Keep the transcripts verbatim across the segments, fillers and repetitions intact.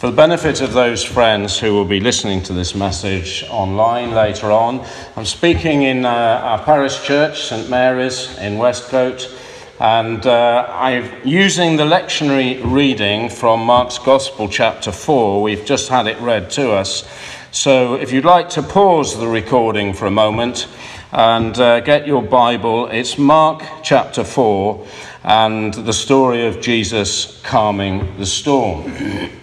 For the benefit of those friends who will be listening to this message online later on, I'm speaking in uh, our parish church, St Mary's in Westcote, and uh, I'm using the lectionary reading from Mark's Gospel, chapter four. We've just had it read to us. So if you'd like to pause the recording for a moment and uh, get your Bible, it's Mark chapter four and the story of Jesus calming the storm.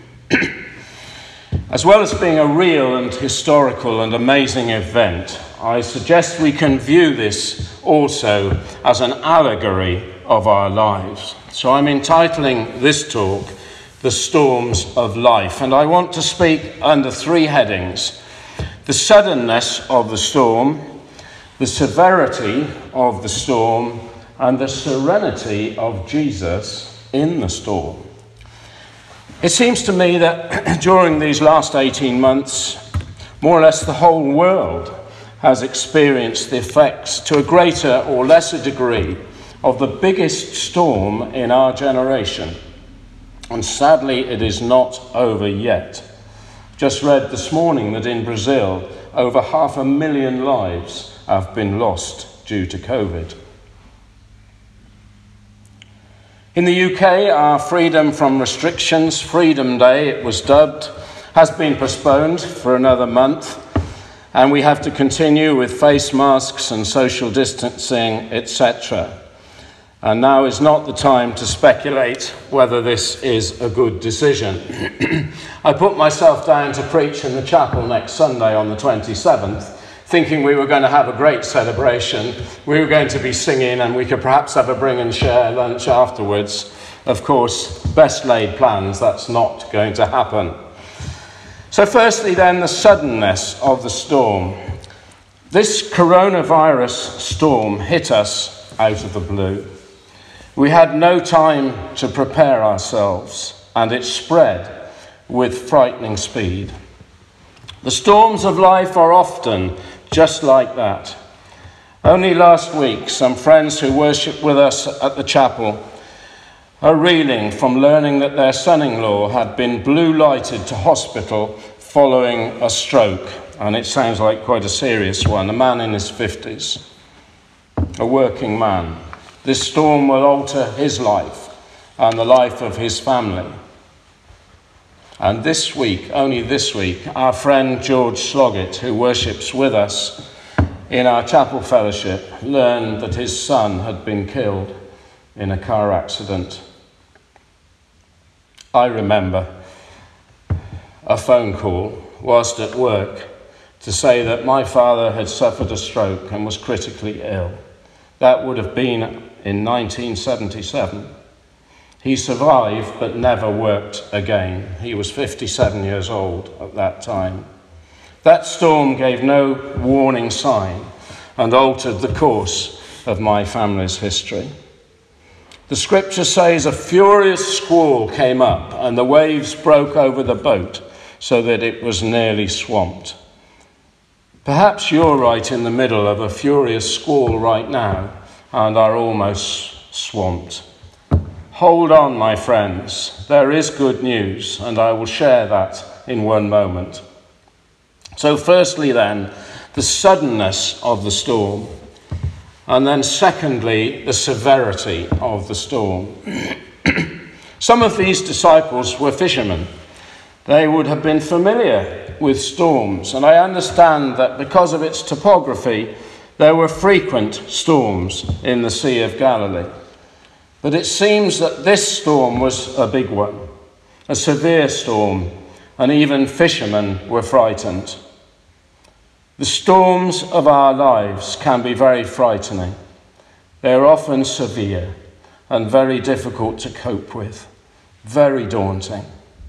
As well as being a real and historical and amazing event, I suggest we can view this also as an allegory of our lives. So I'm entitling this talk, The Storms of Life, and I want to speak under three headings: the suddenness of the storm, the severity of the storm, and the serenity of Jesus in the storm. It seems to me that during these last eighteen months, more or less the whole world has experienced the effects, to a greater or lesser degree, of the biggest storm in our generation. And sadly, it is not over yet. Just read this morning that in Brazil, over half a million lives have been lost due to COVID. In the U K, our freedom from restrictions, Freedom Day it was dubbed, has been postponed for another month, and we have to continue with face masks and social distancing, et cetera. And now is not the time to speculate whether this is a good decision. I put myself down to preach in the chapel next Sunday on the twenty-seventh, thinking we were going to have a great celebration. We were going to be singing, and we could perhaps have a bring and share lunch afterwards. Of course, best laid plans, that's not going to happen. So firstly then, the suddenness of the storm. This coronavirus storm hit us out of the blue. We had no time to prepare ourselves, and it spread with frightening speed. The storms of life are often just like that. Only last week, some friends who worship with us at the chapel are reeling from learning that their son-in-law had been blue-lighted to hospital following a stroke, and it sounds like quite a serious one. A man in his fifties, a working man. This storm will alter his life and the life of his family. And this week, only this week, our friend George Sloggett, who worships with us in our chapel fellowship, learned that his son had been killed in a car accident. I remember a phone call whilst at work to say that my father had suffered a stroke and was critically ill. That would have been in nineteen seventy-seven. He survived but never worked again. He was fifty-seven years old at that time. That storm gave no warning sign and altered the course of my family's history. The scripture says a furious squall came up and the waves broke over the boat so that it was nearly swamped. Perhaps you're right in the middle of a furious squall right now and are almost swamped. Hold on, my friends. There is good news, and I will share that in one moment. So firstly then, the suddenness of the storm, and then secondly, the severity of the storm. Some of these disciples were fishermen. They would have been familiar with storms, and I understand that because of its topography, there were frequent storms in the Sea of Galilee. But it seems that this storm was a big one, a severe storm, and even fishermen were frightened. The storms of our lives can be very frightening. They are often severe and very difficult to cope with, very daunting.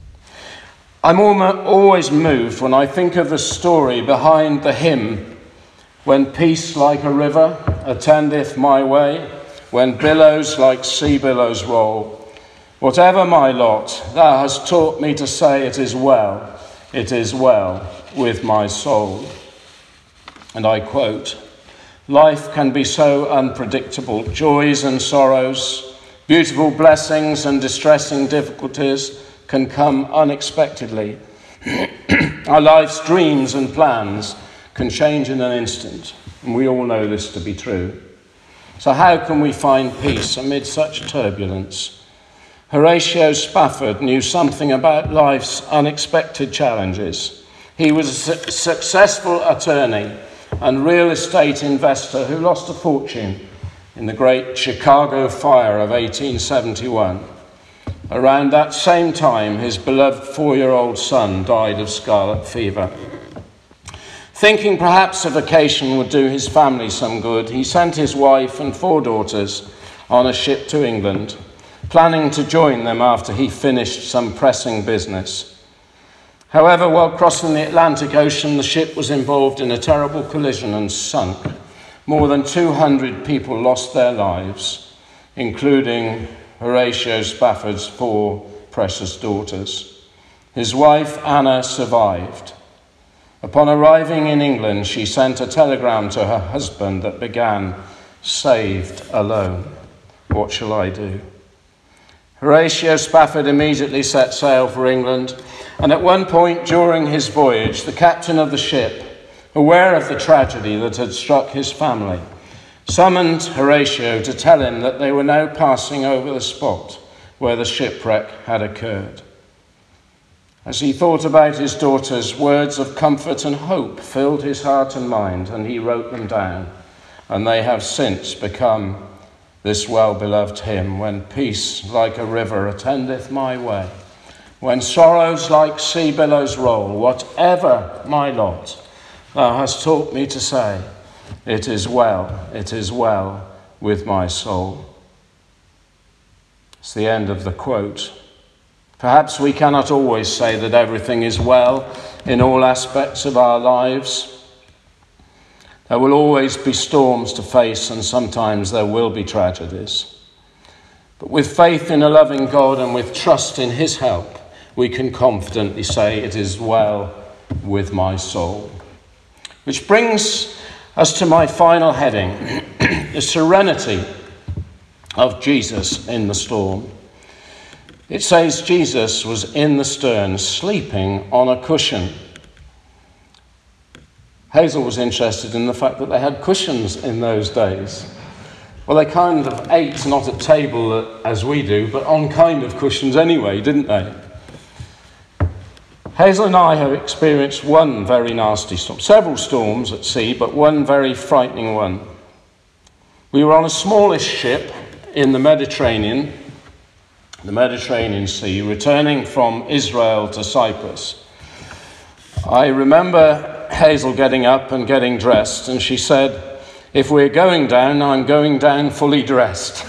I'm always moved when I think of the story behind the hymn, "When peace like a river attendeth my way, when billows like sea billows roll. Whatever my lot, thou hast taught me to say, it is well, it is well with my soul." And I quote, "Life can be so unpredictable, joys and sorrows, beautiful blessings and distressing difficulties, can come unexpectedly. Our life's dreams and plans can change in an instant, and we all know this to be true. So how can we find peace amid such turbulence? Horatio Spafford knew something about life's unexpected challenges. He was a su- successful attorney and real estate investor who lost a fortune in the great Chicago fire of eighteen seventy-one. Around that same time, his beloved four-year-old son died of scarlet fever. Thinking perhaps a vacation would do his family some good, he sent his wife and four daughters on a ship to England, planning to join them after he finished some pressing business. However, while crossing the Atlantic Ocean, the ship was involved in a terrible collision and sunk. More than two hundred people lost their lives, including Horatio Spafford's four precious daughters. His wife, Anna, survived. Upon arriving in England, she sent a telegram to her husband that began, "Saved alone. What shall I do?" Horatio Spafford immediately set sail for England, and at one point during his voyage, the captain of the ship, aware of the tragedy that had struck his family, summoned Horatio to tell him that they were now passing over the spot where the shipwreck had occurred. As he thought about his daughters, words of comfort and hope filled his heart and mind, and he wrote them down, and they have since become this well-beloved hymn: when peace like a river attendeth my way, when sorrows like sea billows roll, whatever my lot, thou hast taught me to say, it is well, it is well with my soul. It's the end of the quote. Perhaps we cannot always say that everything is well in all aspects of our lives. There will always be storms to face, and sometimes there will be tragedies. But with faith in a loving God and with trust in his help, we can confidently say, it is well with my soul. Which brings us to my final heading, the serenity of Jesus in the storm. It says Jesus was in the stern, sleeping on a cushion. Hazel was interested in the fact that they had cushions in those days. Well, they kind of ate not at table as we do, but on kind of cushions anyway, didn't they? Hazel and I have experienced one very nasty storm, several storms at sea, but one very frightening one. We were on a smallish ship in the Mediterranean, the Mediterranean Sea, returning from Israel to Cyprus. I remember Hazel getting up and getting dressed, and she said, if we're going down, I'm going down fully dressed.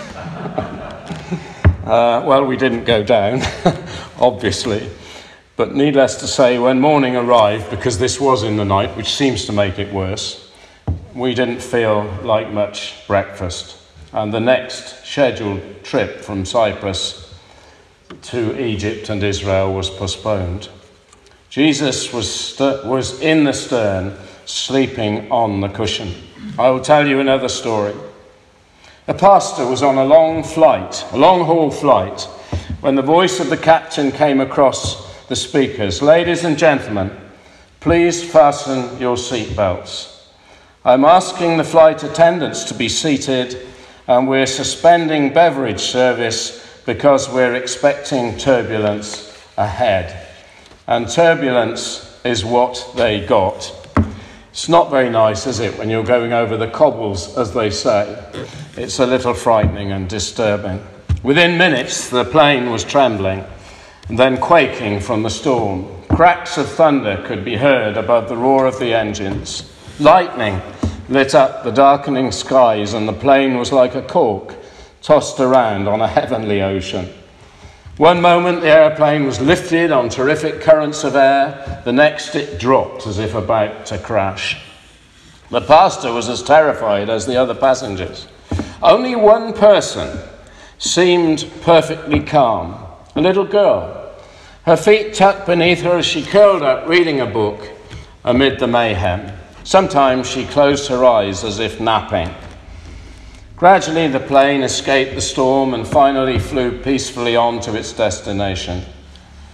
uh, well, we didn't go down, obviously. But needless to say, when morning arrived, because this was in the night, which seems to make it worse, we didn't feel like much breakfast. And the next scheduled trip from Cyprus to Egypt and Israel was postponed. Jesus was, st- was in the stern, sleeping on the cushion. I will tell you another story. A pastor was on a long flight, a long-haul flight, when the voice of the captain came across the speakers. Ladies and gentlemen, please fasten your seatbelts. I'm asking the flight attendants to be seated, and we're suspending beverage service because we're expecting turbulence ahead. And turbulence is what they got. It's not very nice, is it, when you're going over the cobbles, as they say. It's a little frightening and disturbing. Within minutes, the plane was trembling and then quaking from the storm. Cracks of thunder could be heard above the roar of the engines. Lightning lit up the darkening skies, and the plane was like a cork tossed around on a heavenly ocean. One moment the airplane was lifted on terrific currents of air, the next it dropped as if about to crash. The pastor was as terrified as the other passengers. Only one person seemed perfectly calm, a little girl, her feet tucked beneath her as she curled up reading a book amid the mayhem. Sometimes she closed her eyes as if napping. Gradually, the plane escaped the storm and finally flew peacefully on to its destination.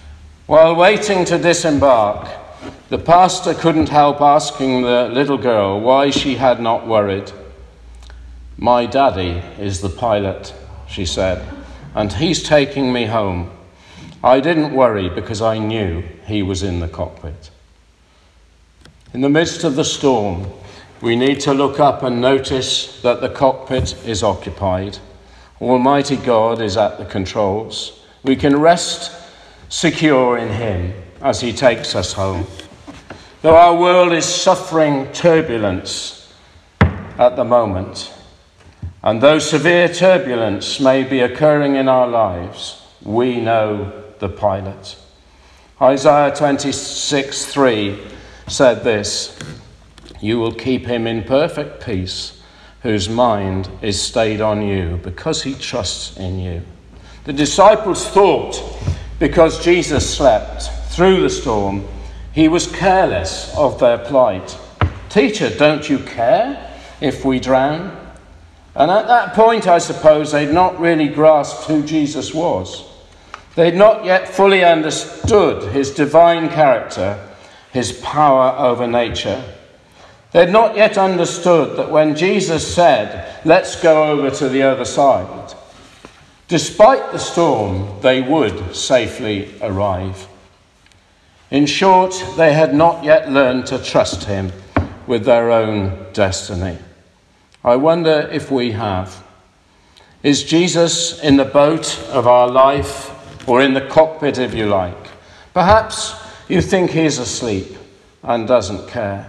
While waiting to disembark, the pastor couldn't help asking the little girl why she had not worried. "My daddy is the pilot," she said, "and he's taking me home. I didn't worry because I knew he was in the cockpit." In the midst of the storm, we need to look up and notice that the cockpit is occupied. Almighty God is at the controls. We can rest secure in him as he takes us home. Though our world is suffering turbulence at the moment, and though severe turbulence may be occurring in our lives, we know the pilot. Isaiah twenty-six three said this, "You will keep him in perfect peace, whose mind is stayed on you, because he trusts in you." The disciples thought, because Jesus slept through the storm, he was careless of their plight. "Teacher, don't you care if we drown?" And at that point, I suppose, they'd not really grasped who Jesus was. They'd not yet fully understood his divine character, his power over nature. They'd not yet understood that when Jesus said, "Let's go over to the other side," despite the storm, they would safely arrive. In short, they had not yet learned to trust him with their own destiny. I wonder if we have. Is Jesus in the boat of our life, or in the cockpit, if you like? Perhaps you think he's asleep and doesn't care.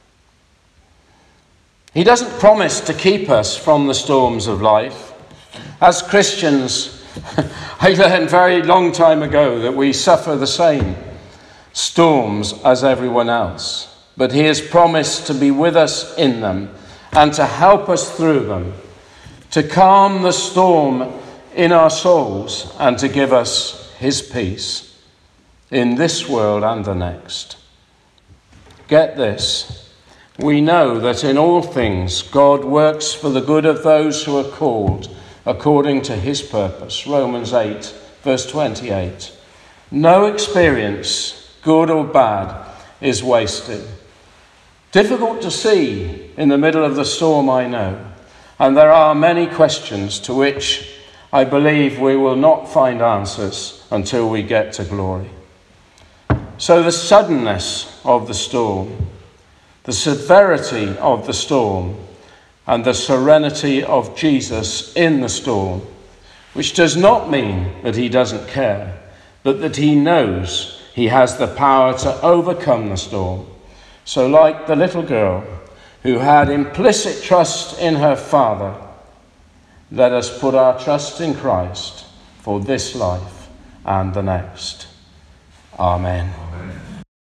He doesn't promise to keep us from the storms of life. As Christians, I learned very long time ago that we suffer the same storms as everyone else. But he has promised to be with us in them and to help us through them, to calm the storm in our souls and to give us his peace in this world and the next. Get this. We know that in all things God works for the good of those who are called according to his purpose. Romans eight, verse twenty-eight. No experience, good or bad, is wasted. Difficult to see in the middle of the storm, I know, and there are many questions to which I believe we will not find answers until we get to glory. So the suddenness of the storm, the severity of the storm, and the serenity of Jesus in the storm, which does not mean that he doesn't care, but that he knows he has the power to overcome the storm. So like the little girl who had implicit trust in her father, let us put our trust in Christ for this life and the next. Amen.